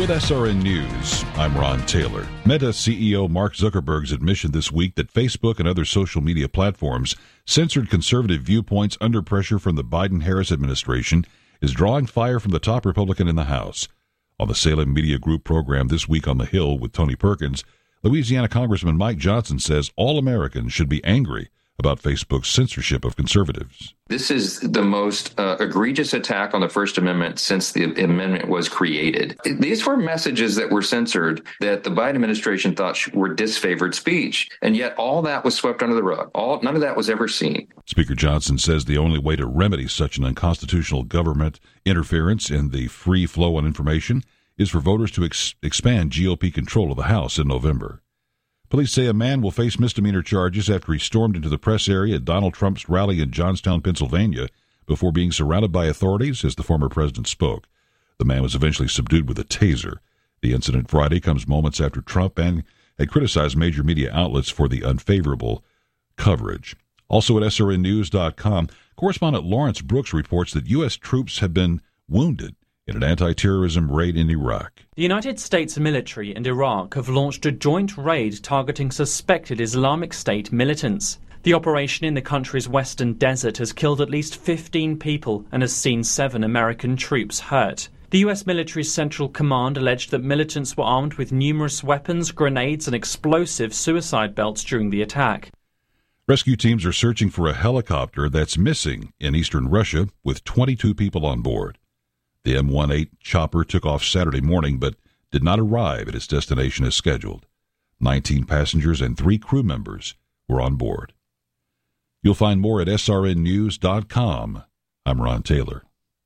With SRN News, I'm Ron Taylor. Meta CEO Mark Zuckerberg's admission this week that Facebook and other social media platforms censored conservative viewpoints under pressure from the Biden-Harris administration is drawing fire from the top Republican in the House. On the Salem Media Group program This Week on the Hill with Tony Perkins, Louisiana Congressman Mike Johnson says all Americans should be angry about Facebook's censorship of conservatives. This is the most egregious attack on the First Amendment since the amendment was created. These were messages that were censored that the Biden administration thought were disfavored speech, and yet all that was swept under the rug. None of that was ever seen. Speaker Johnson says the only way to remedy such an unconstitutional government interference in the free flow on information is for voters to expand GOP control of the House in November. Police say a man will face misdemeanor charges after he stormed into the press area at Donald Trump's rally in Johnstown, Pennsylvania, before being surrounded by authorities as the former president spoke. The man was eventually subdued with a taser. The incident Friday comes moments after Trump had criticized major media outlets for the unfavorable coverage. Also at SRNnews.com, correspondent Lawrence Brooks reports that U.S. troops have been wounded in an anti-terrorism raid in Iraq. The United States military and Iraq have launched a joint raid targeting suspected Islamic State militants. The operation in the country's western desert has killed at least 15 people and has seen 7 American troops hurt. The U.S. military's Central Command alleged that militants were armed with numerous weapons, grenades and explosive suicide belts during the attack. Rescue teams are searching for a helicopter that's missing in eastern Russia with 22 people on board. The M18 chopper took off Saturday morning but did not arrive at its destination as scheduled. 19 passengers and 3 crew members were on board. You'll find more at srnnews.com. I'm Ron Taylor.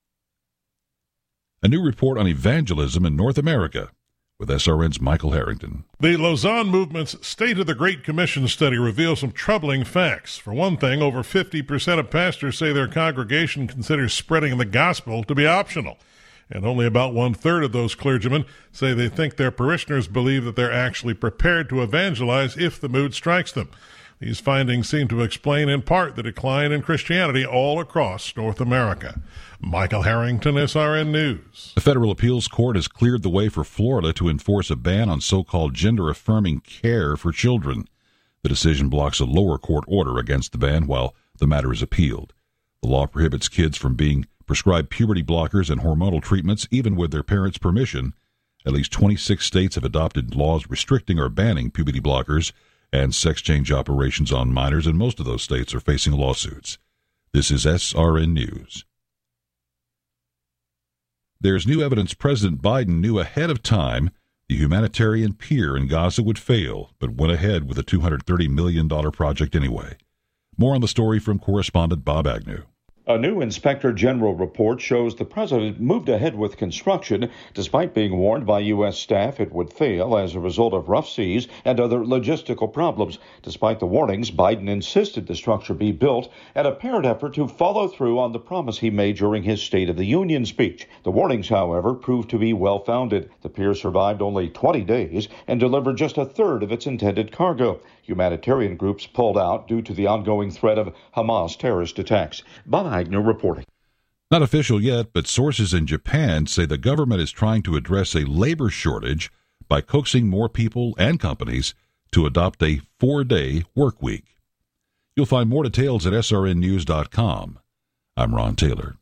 A new report on evangelism in North America with SRN's Michael Harrington. The Lausanne Movement's State of the Great Commission study reveals some troubling facts. For one thing, over 50% of pastors say their congregation considers spreading the gospel to be optional. And only about 1/3 of those clergymen say they think their parishioners believe that they're actually prepared to evangelize if the mood strikes them. These findings seem to explain in part the decline in Christianity all across North America. Michael Harrington, SRN News. The federal appeals court has cleared the way for Florida to enforce a ban on so-called gender-affirming care for children. The decision blocks a lower court order against the ban while the matter is appealed. The law prohibits kids from being prescribed puberty blockers and hormonal treatments even with their parents' permission. At least 26 states have adopted laws restricting or banning puberty blockers and sex change operations on minors, and most of those states are facing lawsuits. This is SRN News. There's new evidence President Biden knew ahead of time the humanitarian pier in Gaza would fail, but went ahead with a $230 million project anyway. More on the story from correspondent Bob Agnew. A new Inspector General report shows the president moved ahead with construction despite being warned by U.S. staff it would fail as a result of rough seas and other logistical problems. Despite the warnings, Biden insisted the structure be built, an apparent effort to follow through on the promise he made during his State of the Union speech. The warnings, however, proved to be well-founded. The pier survived only 20 days and delivered just 1/3 of its intended cargo. Humanitarian groups pulled out due to the ongoing threat of Hamas terrorist attacks. Bob Agnew reporting. Not official yet, but sources in Japan say the government is trying to address a labor shortage by coaxing more people and companies to adopt a 4-day work week. You'll find more details at srnnews.com. I'm Ron Taylor.